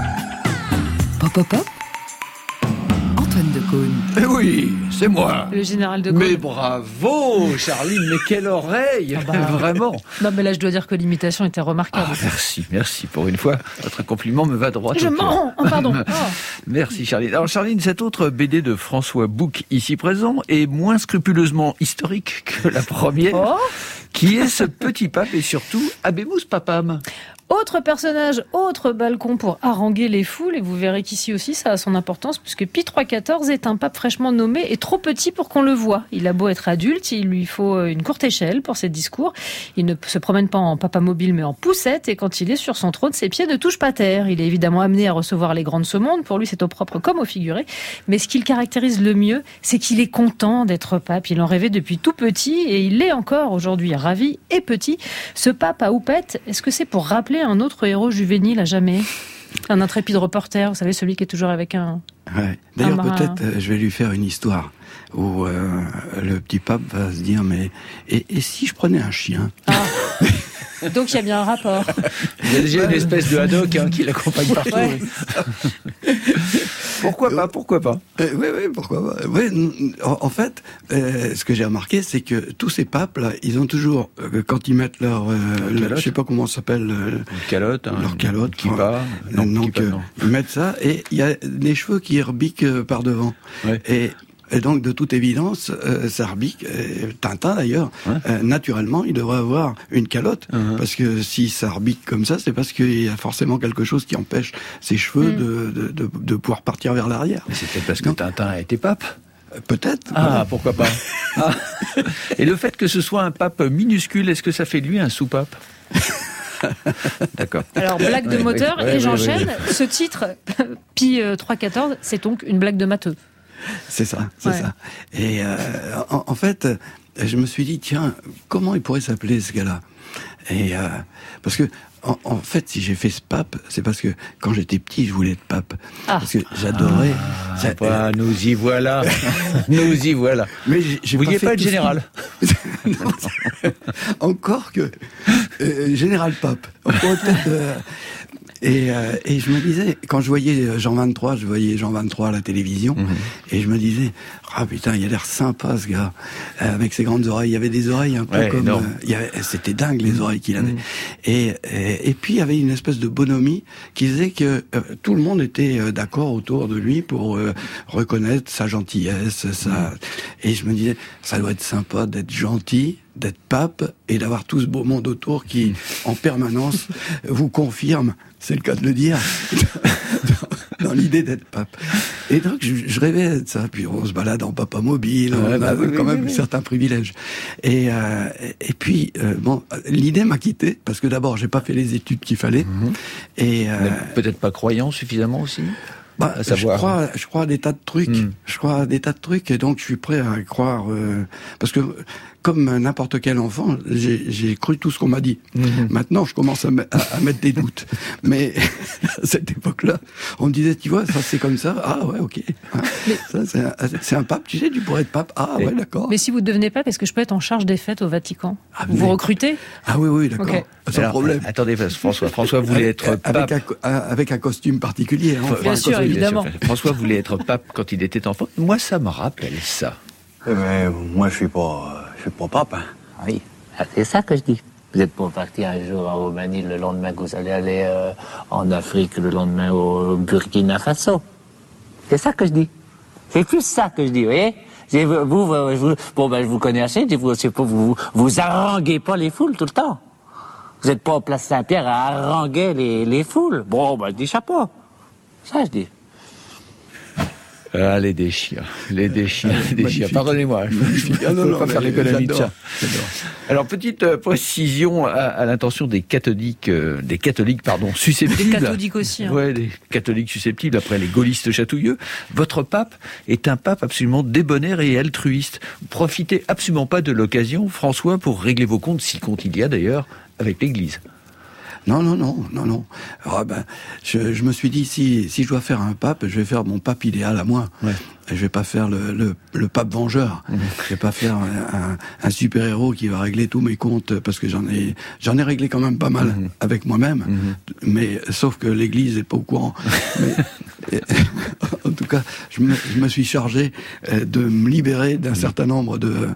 Pop, pop, pop. Antoine Decaune. Eh oui, c'est moi. Le général de Gaulle. Mais bravo, Charline, mais quelle oreille, vraiment. Non, mais là, je dois dire que l'imitation était remarquable. Merci pour une fois. Votre compliment me va droit. Je mens. Pardon. Merci, Charline. Alors, Charline, cette autre BD de François Bouc, ici présent, est moins scrupuleusement historique que la première. Oh. Qui est ce petit pape et surtout Abemus Papam? Autre personnage, autre balcon pour haranguer les foules, et vous verrez qu'ici aussi ça a son importance, puisque Pie XIV est un pape fraîchement nommé et trop petit pour qu'on le voie. Il a beau être adulte, il lui faut une courte échelle pour ses discours. Il ne se promène pas en papa mobile mais en poussette, et quand il est sur son trône, ses pieds ne touchent pas terre. Il est évidemment amené à recevoir les grands de ce monde, pour lui c'est au propre comme au figuré, mais ce qui le caractérise le mieux, c'est qu'il est content d'être pape. Il en rêvait depuis tout petit, et il l'est encore aujourd'hui, ravi et petit. Ce pape à houppette, est-ce que c'est pour rappeler un autre héros juvénile à jamais? Un intrépide reporter, vous savez, celui qui est toujours avec un... Ouais. D'ailleurs, peut-être, je vais lui faire une histoire où le petit pape va se dire, mais et si je prenais un chien? Donc il y a bien un rapport. Il y a déjà une espèce de haddock qui l'accompagne partout. Ouais. Pourquoi pas Oui, pourquoi pas. Ouais, en fait, ce que j'ai remarqué, c'est que tous ces papes-là, ils ont toujours, quand ils mettent leur je sais pas comment ça s'appelle... Une calotte. Leur calotte. Kippa. Donc, ils mettent ça, et il y a les cheveux qui rebiquent par devant. Ouais. Et donc, de toute évidence, ça rebique. Tintin, d'ailleurs, naturellement, il devrait avoir une calotte. Parce que si ça rebique comme ça, c'est parce qu'il y a forcément quelque chose qui empêche ses cheveux de pouvoir partir vers l'arrière. Mais c'est peut-être parce que Tintin a été pape. Peut-être. Ah, pourquoi pas. Et le fait que ce soit un pape minuscule, est-ce que ça fait de lui un sous-pape? D'accord. Alors, blague de moteur, et j'enchaîne. Ce titre, Pie XIV, c'est donc une blague de matheux. C'est ça. Et en fait, je me suis dit, tiens, comment il pourrait s'appeler ce gars-là? Et parce que en fait, si j'ai fait ce pape, c'est parce que quand j'étais petit, je voulais être pape. Parce que j'adorais. Nous y voilà. Nous y voilà. Mais vous vouliez pas être général? Encore que Général Pape. On pourrait peut-être... Et je me disais, quand je voyais Jean 23 à la télévision, et je me disais, ah putain, il a l'air sympa ce gars, avec ses grandes oreilles. Il y avait des oreilles un peu comme... c'était dingue les oreilles qu'il avait. Et puis il y avait une espèce de bonhomie qui faisait que tout le monde était d'accord autour de lui pour reconnaître sa gentillesse, et je me disais, ça doit être sympa d'être gentil, d'être pape et d'avoir tout ce beau monde autour qui, en permanence, vous confirme, c'est le cas de le dire, dans l'idée d'être pape. Et donc, je rêvais de ça. Puis on se balade en papa mobile, on a quand même certains privilèges. Et puis, l'idée m'a quitté, parce que d'abord, j'ai pas fait les études qu'il fallait. Et peut-être pas croyant suffisamment aussi. Je crois à des tas de trucs. Je crois à des tas de trucs, et donc je suis prêt à croire. Parce que, comme n'importe quel enfant, j'ai cru tout ce qu'on m'a dit. Maintenant, je commence à mettre des doutes. Mais à cette époque-là, on me disait, tu vois, ça c'est comme ça. Ah ouais, ok. Ça, c'est un pape. Tu sais, tu pourrais être pape. Ah ouais, d'accord. Mais si vous devenez pape, est-ce que je peux être en charge des fêtes au Vatican ? Vous recrutez ? Ah oui, d'accord. Okay. Sans problème. Attendez, François voulait être pape avec un costume particulier. Hein, bien sûr, évidemment. François voulait être pape quand il était enfant. Moi, ça me rappelle ça. Mais moi, je suis pas pape. Hein. Oui, c'est ça que je dis. Vous n'êtes pas parti un jour en Roumanie, le lendemain que vous allez aller en Afrique, le lendemain au Burkina Faso. C'est ça que je dis. C'est plus ça que je dis, vous voyez. Je vous connais assez, vous haranguez pas les foules tout le temps. Vous n'êtes pas au Place Saint-Pierre à haranguer les foules. Bon, je dis chapeau. Ça, je dis. Ah, les déchiens. Pardonnez-moi, je ne peux pas faire l'économie de ça. Alors, petite précision à l'intention des catholiques, susceptibles. Des catholiques aussi. Ouais, des catholiques susceptibles, après les gaullistes chatouilleux. Votre pape est un pape absolument débonnaire et altruiste. Profitez absolument pas de l'occasion, François, pour régler vos comptes, si compte il y a d'ailleurs, avec l'Église. Non. Alors, je me suis dit, si je dois faire un pape, je vais faire mon pape idéal à moi. Ouais. Je vais pas faire le pape vengeur. Je vais pas faire un super-héros qui va régler tous mes comptes, parce que j'en ai réglé quand même pas mal avec moi-même. Mais sauf que l'Église est pas au courant. Mais, en tout cas, je me suis chargé de me libérer d'un certain nombre de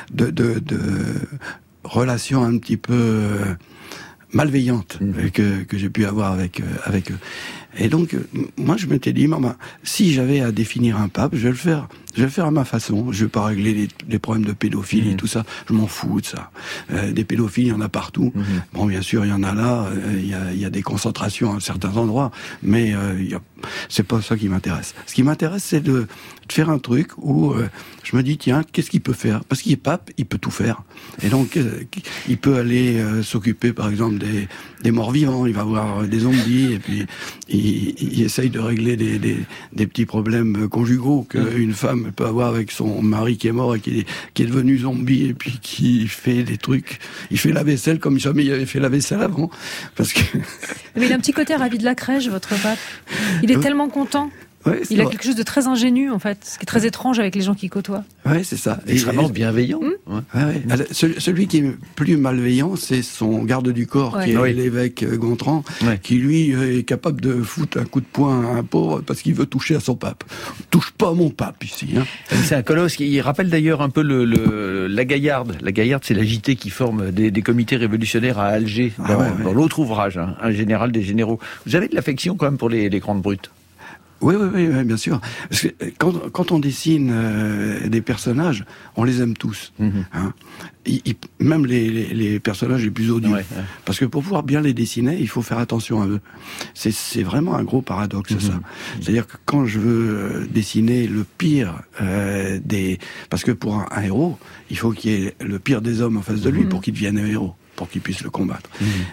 relations un petit peu malveillantes que j'ai pu avoir avec eux. Et donc, moi, je m'étais dit, maman, si j'avais à définir un pape, je vais le faire à ma façon. Je vais pas régler les problèmes de pédophilie, tout ça. Je m'en fous de ça. Des pédophiles, il y en a partout. Bon, bien sûr, il y en a là. Il y a des concentrations à certains endroits, mais c'est pas ça qui m'intéresse. Ce qui m'intéresse, c'est de faire un truc où je me dis, tiens, qu'est-ce qu'il peut faire ? Parce qu'il est pape, il peut tout faire. Et donc, il peut aller s'occuper, par exemple, des morts vivants. Il va voir des zombies, et puis il essaye de régler des petits problèmes conjugaux qu'une femme peut avoir avec son mari qui est mort et qui est devenu zombie, et puis qui fait des trucs. Il fait la vaisselle comme jamais il avait fait la vaisselle avant. Parce que... Mais il a un petit côté ravi de la crèche, votre pape. Il est tellement content. Ouais, il a quelque chose de très ingénu, en fait, ce qui est très étrange avec les gens qui côtoient. Ouais, c'est ça. Extrêmement bienveillant. Ouais. Celui qui est plus malveillant, c'est son garde du corps, qui est l'évêque Gontran, qui lui est capable de foutre un coup de poing à un pauvre parce qu'il veut toucher à son pape. Touche pas à mon pape ici. Hein. C'est un colosse qui rappelle d'ailleurs un peu la Gaillarde. La Gaillarde, c'est la JT qui forme des comités révolutionnaires à Alger, dans l'autre ouvrage, un général des généraux. Vous avez de l'affection quand même pour les grandes brutes? Oui, bien sûr. Parce que quand on dessine des personnages, on les aime tous. Hein. Même les personnages les plus odieux. Parce que pour pouvoir bien les dessiner, il faut faire attention à eux. C'est vraiment un gros paradoxe, ça. C'est-à-dire que quand je veux dessiner le pire parce que pour un héros, il faut qu'il y ait le pire des hommes en face de lui pour qu'il devienne un héros, pour qu'il puisse le combattre.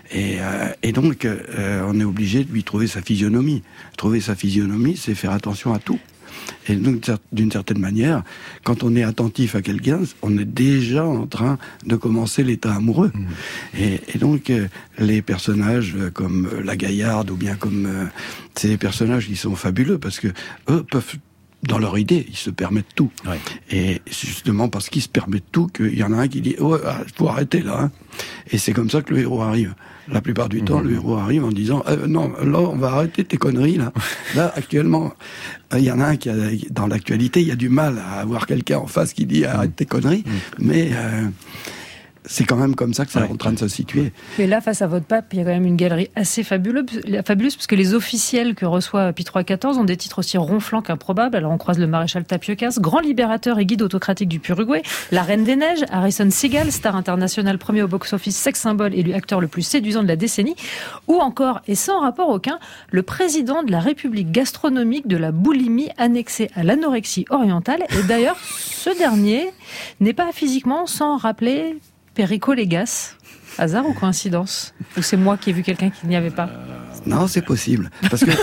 Et donc, on est obligé de lui trouver sa physionomie. Trouver sa physionomie, c'est faire attention à tout. Et donc, d'une certaine manière, quand on est attentif à quelqu'un, on est déjà en train de commencer l'état amoureux. Et donc, les personnages comme la Gaillarde, ou bien comme ces personnages qui sont fabuleux, parce que eux peuvent dans leur idée, ils se permettent tout. Ouais. Et c'est justement parce qu'ils se permettent tout qu'il y en a un qui dit « Ouais, faut arrêter là hein. ». Et c'est comme ça que le héros arrive. La plupart du temps, le héros arrive en disant « Non, là, on va arrêter tes conneries, là. » Là, actuellement, il y en a un qui dans l'actualité, il y a du mal à avoir quelqu'un en face qui dit « Arrête tes conneries ». Mais c'est quand même comme ça que c'est en train de se situer. Mais là, face à votre pape, il y a quand même une galerie assez fabuleuse parce que les officiels que reçoit Pie XIV ont des titres aussi ronflants qu'improbables. Alors on croise le maréchal Tapiokas, grand libérateur et guide autocratique du Uruguay, la Reine des Neiges, Harrison Segal, star international premier au box-office, sex symbole, élu acteur le plus séduisant de la décennie, ou encore, et sans rapport aucun, le président de la République gastronomique de la boulimie annexée à l'anorexie orientale. Et d'ailleurs, ce dernier n'est pas physiquement sans rappeler Perico Légas. Hasard ou coïncidence? Ou c'est moi qui ai vu quelqu'un qui n'y avait pas? Non, c'est possible. Parce que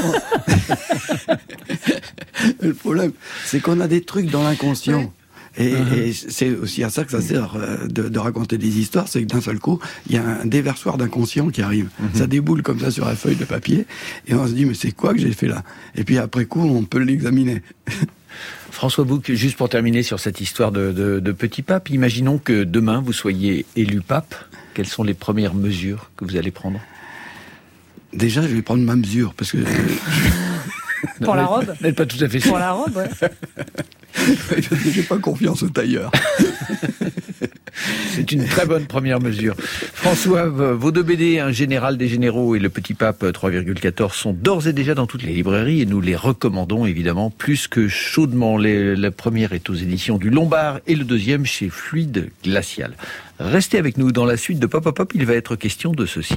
le problème, c'est qu'on a des trucs dans l'inconscient. Et c'est aussi à ça que ça sert de raconter des histoires, c'est que d'un seul coup, il y a un déversoir d'inconscient qui arrive. Ça déboule comme ça sur la feuille de papier, et on se dit, mais c'est quoi que j'ai fait là? Et puis après coup, on peut l'examiner. François Bouc, juste pour terminer sur cette histoire de petit pape, imaginons que demain vous soyez élu pape. Quelles sont les premières mesures que vous allez prendre? Déjà, je vais prendre ma mesure, parce que... Pour la robe? Vous n'êtes pas tout à fait sûr. Pour la robe, ouais. Parce que j'ai pas confiance au tailleur. C'est une très bonne première mesure. François, vos deux BD, Un général des généraux et Le Petit Pape 3,14 sont d'ores et déjà dans toutes les librairies et nous les recommandons évidemment plus que chaudement. La première est aux éditions du Lombard et le deuxième chez Fluide Glacial. Restez avec nous dans la suite de Pop Pop Pop, il va être question de ceci.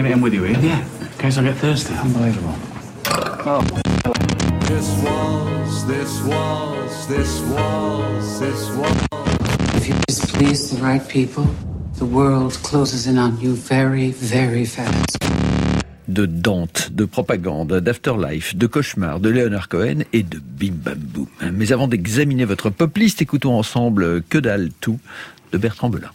If you displease the right people, the world closes in on you very, very fast. De Dante, de propagande, d'Afterlife, de cauchemar, de Leonard Cohen et de Bim Bam Boum. Mais avant d'examiner votre pop list, écoutons ensemble Que dalle tout de Bertrand Belin.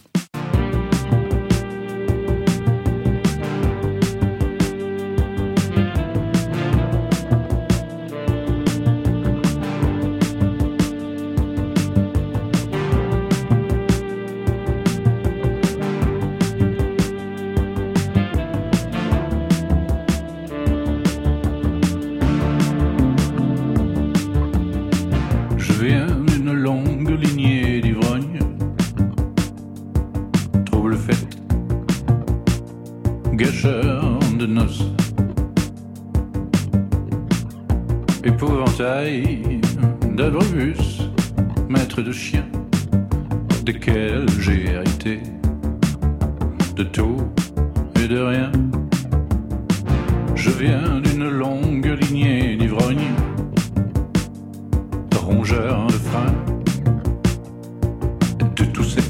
Gâcheur de noces, épouvantail d'abribus, maître de chien, desquels j'ai hérité de tout et de rien. Je viens d'une longue lignée d'ivrognes, rongeurs de frein, de tout sexe.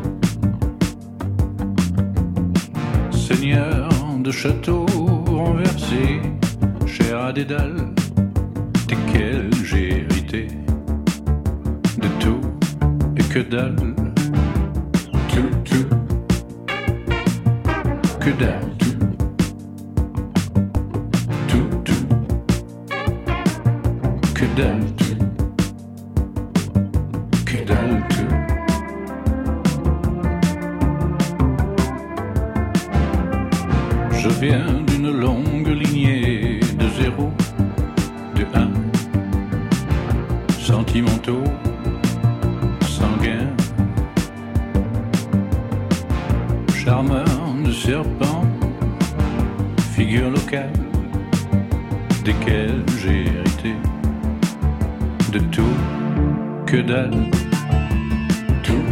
Seigneur de châteaux renversés, cher à des dalles, desquels j'ai hérité de tout et que dalle. Tout, que dalle. Tout, que dalle. Que dalle. Je viens d'une longue lignée de 0, de 1, sentimentaux, sanguins, charmeur de serpents, figure locale, desquels j'ai hérité de tout, que dalle, tout,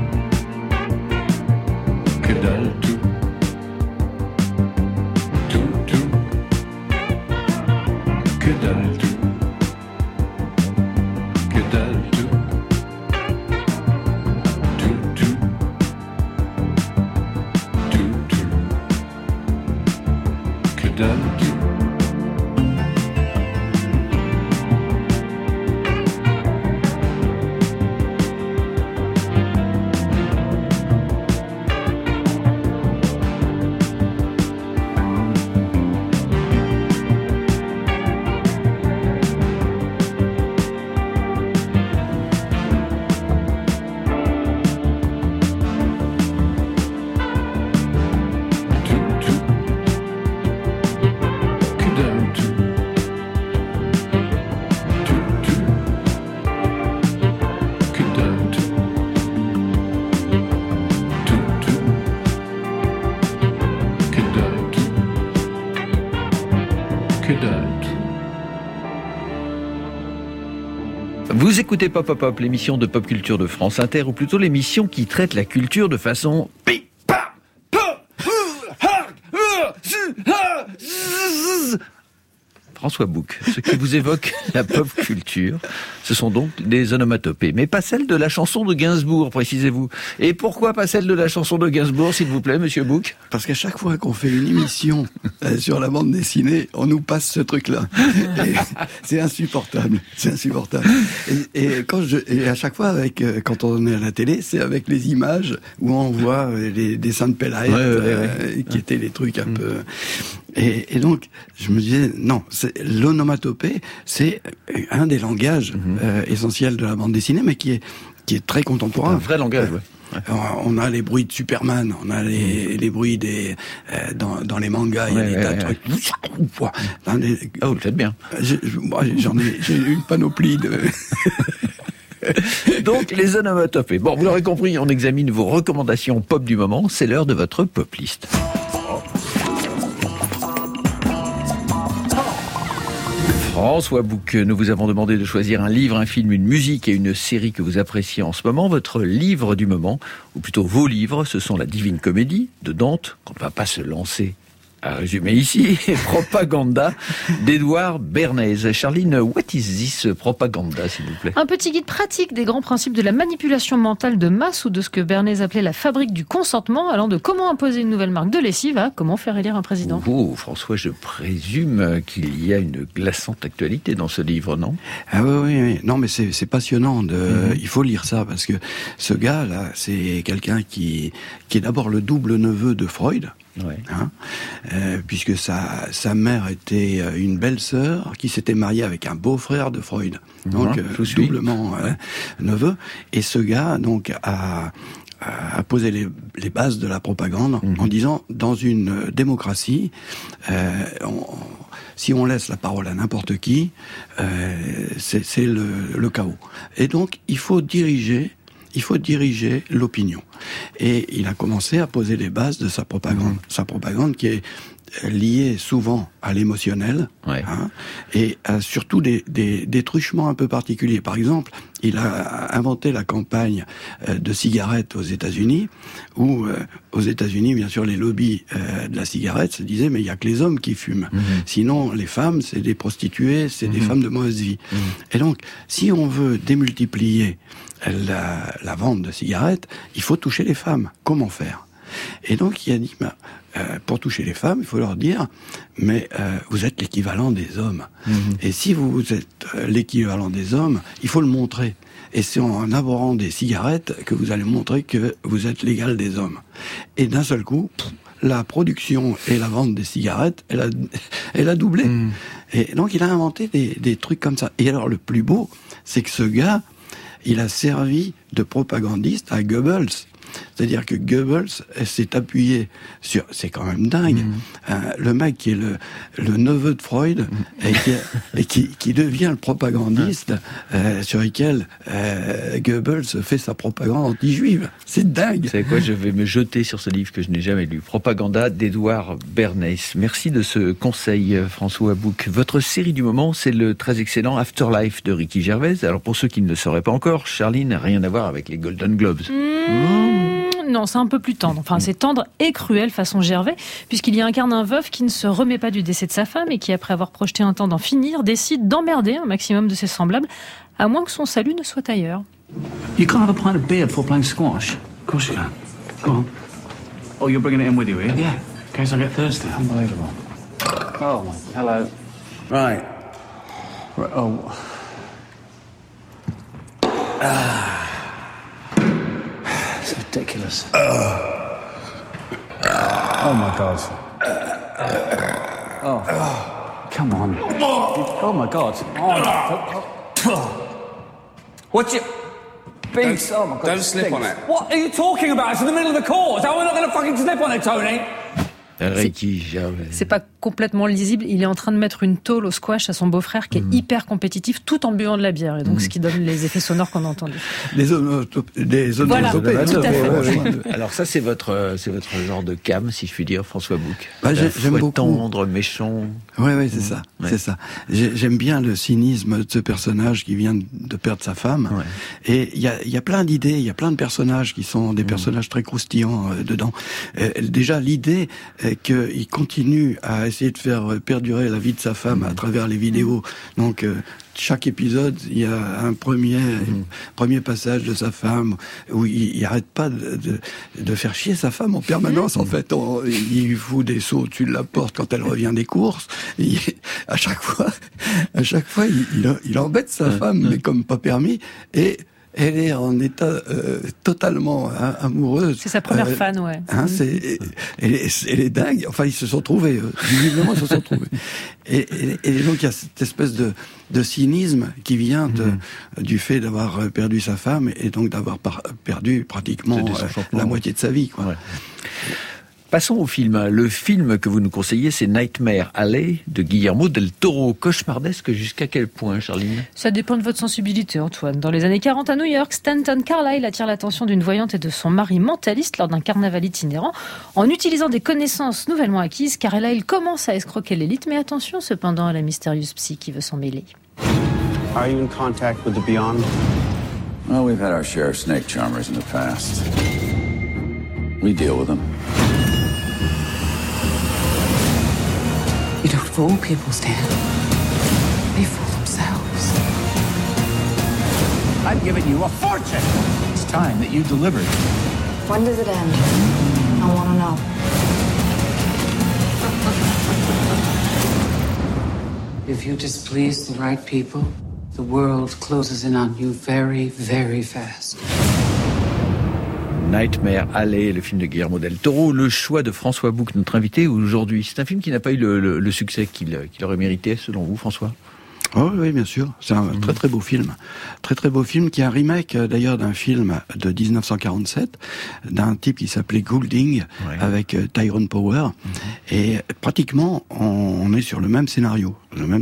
que dalle, tout. date. Vous écoutez Pop Pop Pop, l'émission de pop culture de France Inter, ou plutôt l'émission qui traite la culture de façon... François Bouc, ce qui vous évoque la pop culture, ce sont donc des onomatopées, mais pas celle de la chanson de Gainsbourg, précisez-vous. Et pourquoi pas celle de la chanson de Gainsbourg, s'il vous plaît, monsieur Bouc? Parce qu'à chaque fois qu'on fait une émission sur la bande dessinée, on nous passe ce truc-là. Et c'est insupportable, c'est insupportable. Et à chaque fois, quand on est à la télé, c'est avec les images où on voit les dessins de Pellet, qui étaient les trucs un peu... Et donc, je me disais, non, l'onomatopée, c'est un des langages essentiels de la bande dessinée, mais qui est très contemporain. Un vrai langage, ouais. On a les bruits de Superman, on a les bruits dans les mangas, il y a des tas de trucs. Ah, vous le faites bien. J'ai eu une panoplie de... Donc, les onomatopées. Bon, vous l'aurez compris, on examine vos recommandations pop du moment. C'est l'heure de votre pop list. François Bouc, nous vous avons demandé de choisir un livre, un film, une musique et une série que vous appréciez en ce moment. Votre livre du moment, ou plutôt vos livres, ce sont La Divine Comédie de Dante, qu'on ne va pas se lancer à résumer ici, et Propaganda d'Édouard Bernays. Charline, what is this propaganda, s'il vous plaît? Un petit guide pratique des grands principes de la manipulation mentale de masse ou de ce que Bernays appelait la fabrique du consentement, allant de comment imposer une nouvelle marque de lessive à comment faire élire un président. Oh, François, je présume qu'il y a une glaçante actualité dans ce livre, non? Ah oui. Non, mais c'est passionnant. Il faut lire ça, parce que ce gars-là, c'est quelqu'un qui est d'abord le double neveu de Freud. Ouais. Puisque sa mère était une belle-sœur qui s'était mariée avec un beau-frère de Freud, donc doublement neveu. Et ce gars donc a posé les bases de la propagande en disant, dans une démocratie, si on laisse la parole à n'importe qui, c'est le chaos. Et donc il faut diriger l'opinion. Et il a commencé à poser les bases de sa propagande. Sa propagande qui est liée souvent à l'émotionnel, et surtout des truchements un peu particuliers. Par exemple, il a inventé la campagne de cigarettes aux États-Unis, où aux États-Unis, bien sûr, les lobbies de la cigarette se disaient, mais il y a que les hommes qui fument. Sinon, les femmes, c'est des prostituées, c'est des femmes de mauvaise vie. Et donc, si on veut démultiplier la vente de cigarettes, il faut toucher les femmes. Comment faire? Et donc, il a dit, pour toucher les femmes, il faut leur dire, mais vous êtes l'équivalent des hommes. Et si vous êtes l'équivalent des hommes, il faut le montrer. Et c'est en abhorrant des cigarettes que vous allez montrer que vous êtes l'égal des hommes. Et d'un seul coup, la production et la vente des cigarettes, elle a doublé. Et donc, il a inventé des trucs comme ça. Et alors, le plus beau, c'est que ce gars, il a servi de propagandiste à Goebbels. C'est-à-dire que Goebbels s'est appuyé sur... C'est quand même dingue. Le mec qui est le neveu de Freud et qui devient le propagandiste sur lequel Goebbels fait sa propagande anti-juive. C'est dingue. Vous savez quoi, je vais me jeter sur ce livre que je n'ai jamais lu. Propaganda d'Édouard Bernays. Merci de ce conseil, François Bouc. Votre série du moment, c'est le très excellent Afterlife de Ricky Gervais. Alors pour ceux qui ne le sauraient pas encore, Charline n'a rien à voir avec les Golden Globes. Non, c'est un peu plus tendre. Enfin, c'est tendre et cruel façon Gervais, puisqu'il y incarne un veuf qui ne se remet pas du décès de sa femme et qui, après avoir projeté un temps d'en finir, décide d'emmerder un maximum de ses semblables, à moins que son salut ne soit ailleurs. You can't have a pint of beer before playing squash. Of course you can. Go on. Oh, you're bringing it in with you, are you? Yeah. In case I get thirsty. Unbelievable. Oh, hello. Right. Oh. It's ridiculous. Oh my God. Oh. Come on. Oh my God. Oh. What's your... Beast. Oh my God. Don't slip on it. What are you talking about? It's in the middle of the court. How are we not going to fucking slip on it, Tony? Ricky Gervais. C'est pas complètement lisible. Il est en train de mettre une tôle au squash à son beau-frère qui est hyper compétitif tout en buvant de la bière. Et donc, ce qui donne les effets sonores qu'on a entendus. Des onomatopées. Voilà, tout à fait. Alors ça, c'est votre genre de cam, si je puis dire, François Bouc. J'aime beaucoup. Tendre, méchant. Ouais, c'est ça. Ouais. C'est ça. J'aime bien le cynisme de ce personnage qui vient de perdre sa femme. Ouais. Et il y a plein d'idées, il y a plein de personnages qui sont des personnages très croustillants dedans. Déjà, l'idée qu'il continue à essayer de faire perdurer la vie de sa femme à travers les vidéos. Donc, chaque épisode, il y a un premier passage de sa femme où il arrête pas de faire chier sa femme en permanence. En fait, il fout des sauts au-dessus de la porte quand elle revient des courses. À chaque fois, il embête sa femme, mais comme pas permis. Et elle est en état totalement amoureuse. C'est sa première fan, ouais. Elle est dingue. Enfin, ils se sont trouvés. Visiblement, ils se sont trouvés. Et donc, il y a cette espèce de cynisme qui vient du fait d'avoir perdu sa femme et donc d'avoir perdu pratiquement la moitié de sa vie, quoi. Ouais. Passons au film. Le film que vous nous conseillez, c'est Nightmare Alley de Guillermo del Toro. Cauchemardesque jusqu'à quel point, Charline ? Ça dépend de votre sensibilité, Antoine. Dans les années 40 à New York, Stanton Carlyle attire l'attention d'une voyante et de son mari mentaliste lors d'un carnaval itinérant. En utilisant des connaissances nouvellement acquises, Carlyle commence à escroquer l'élite, mais attention cependant à la mystérieuse psy qui veut s'en mêler. Are you in contact with the Beyond? Well, we've had our share of snake charmers in the past. We deal with them. You don't fool people, Stan. They fool themselves. I've given you a fortune. It's time that you delivered. When does it end? I want to know. If you displease the right people, the world closes in on you very, very fast. Nightmare Alley, le film de Guillermo del Toro, le choix de François Bouc, notre invité aujourd'hui. C'est un film qui n'a pas eu le succès qu'il aurait mérité, selon vous, François ? Oh oui, bien sûr. C'est un très très beau film. Très très beau film qui est un remake d'ailleurs d'un film de 1947 d'un type qui s'appelait Goulding avec Tyrone Power. Et pratiquement on est sur le même scénario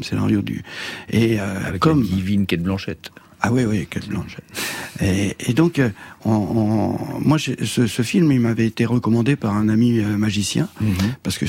et avec comme la divine Cate Blanchett. Ah oui, Cate Blanchett. Et donc, moi, ce film, il m'avait été recommandé par un ami magicien, parce que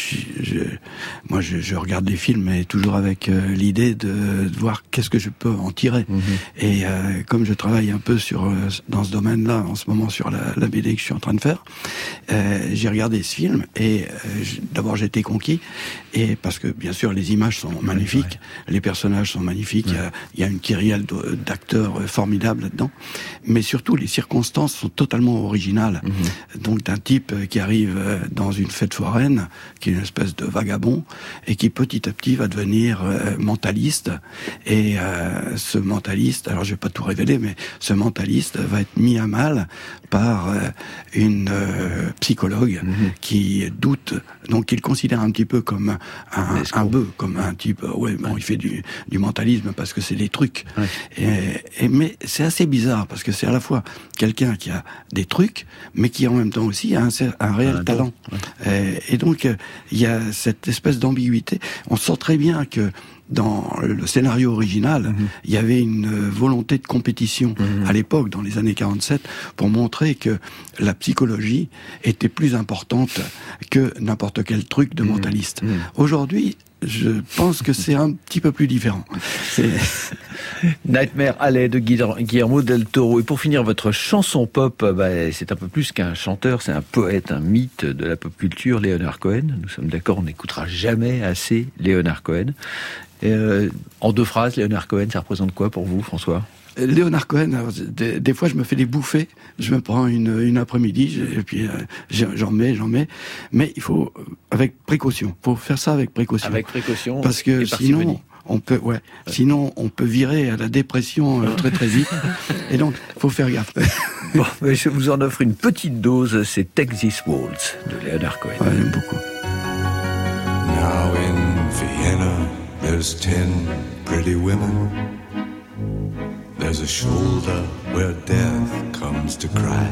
moi, je regarde des films, mais toujours avec l'idée de voir qu'est-ce que je peux en tirer. Et comme je travaille un peu dans ce domaine-là, en ce moment, sur la BD que je suis en train de faire, j'ai regardé ce film, et d'abord, j'ai été conquis, et parce que, bien sûr, les images sont magnifiques, les personnages sont magnifiques, il y a une kyrielle d'acteurs formidables là-dedans, mais surtout les circonstances sont totalement originales. Donc d'un type qui arrive dans une fête foraine, qui est une espèce de vagabond, et qui petit à petit va devenir mentaliste, et ce mentaliste, alors je vais pas tout révéler, mais ce mentaliste va être mis à mal par une psychologue qui doute, donc il considère un petit peu comme un bœuf, comme un type, il fait du mentalisme parce que c'est des trucs. Mais c'est assez bizarre parce que c'est à la fois quelqu'un qui a des trucs, mais qui en même temps aussi a un réel talent. Et donc il y a cette espèce d'ambiguïté. On sent très bien que dans le scénario original, il y avait une volonté de compétition à l'époque, dans les années 47, pour montrer que la psychologie était plus importante que n'importe quel truc de mentaliste. Aujourd'hui, je pense que c'est un petit peu plus différent. Nightmare Alley de Guillermo del Toro. Et pour finir, votre chanson pop, c'est un peu plus qu'un chanteur, c'est un poète, un mythe de la pop culture, Leonard Cohen. Nous sommes d'accord, on n'écoutera jamais assez Leonard Cohen. En 2 phrases, Leonard Cohen, ça représente quoi pour vous, François ? Leonard Cohen, alors, des fois je me fais des bouffées, je me prends une après-midi, et puis j'en mets, mais il faut, avec précaution, faut faire ça avec précaution. Avec précaution, parce que sinon on peut virer à la dépression très très vite, et donc faut faire gaffe. Bon, je vous en offre une petite dose, c'est Texas Waltz de Leonard Cohen. Ouais, j'aime beaucoup. Now in Vienna, there's 10 pretty women. There's a shoulder where death comes to cry.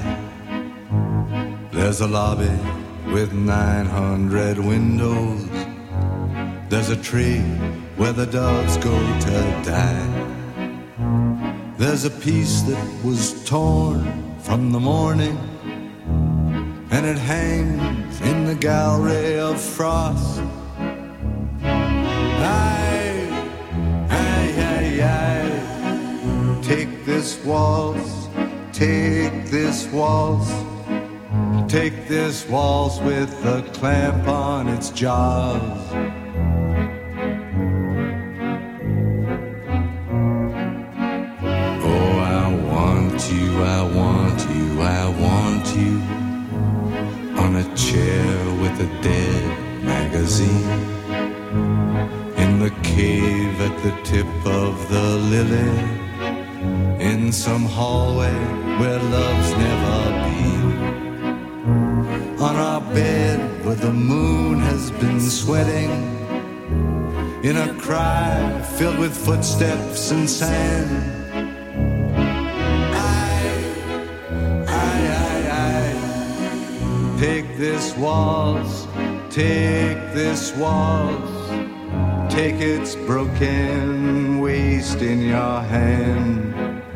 There's a lobby with 900 windows There's a tree where the doves go to die. There's a piece that was torn from the morning, and it hangs in the gallery of frost. Aye, aye, aye, aye. Take this waltz, take this waltz, take this waltz with a clamp on its jaws. Oh, I want you, I want you, I want you on a chair with a dead magazine, in the cave at the tip of the lily, in some hallway where love's never been, on our bed where the moon has been sweating, in a cry filled with footsteps and sand. Take this waltz, take this waltz, take its broken waist in your hand.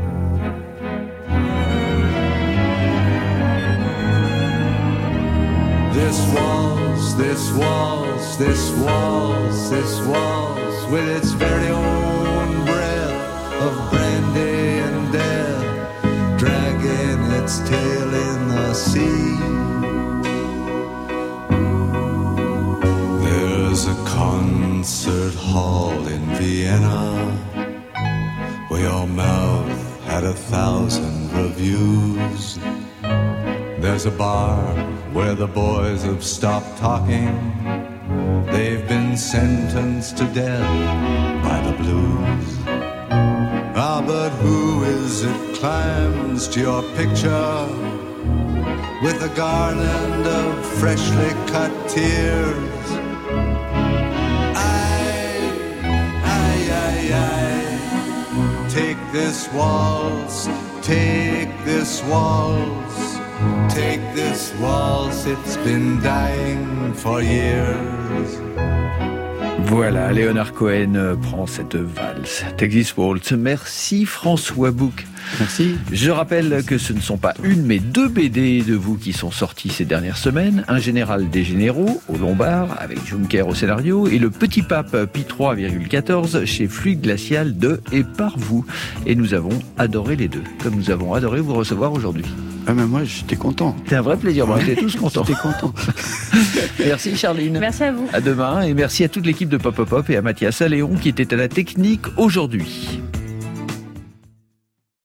This waltz, this waltz, this waltz, this waltz, with its very own breath of brandy and death, dragging its tail in the sea. There's a concert hall in Vienna where your mouth had 1,000 reviews. There's a bar where the boys have stopped talking. They've been sentenced to death by the blues. Ah, but who is it climbs to your picture with a garland of freshly cut tears? Take this waltz, take this waltz, take this waltz, it's been dying for years. Voilà, Leonard Cohen prend cette valse. Take this waltz. Merci François Bouc. Merci. Je rappelle que ce ne sont pas une mais deux BD de vous qui sont sortis ces dernières semaines. Un général des généraux au Lombard avec Juncker au scénario et le Petit Pape Pi 3,14 chez Fluide Glacial de et par vous. Et nous avons adoré les deux, comme nous avons adoré vous recevoir aujourd'hui. Ah mais moi j'étais content. C'était un vrai plaisir, on était tous contents. J'étais content. Merci Charline. Merci à vous. À demain et merci à toute l'équipe de Pop Pop Pop et à Mathias Alléon qui était à la technique aujourd'hui.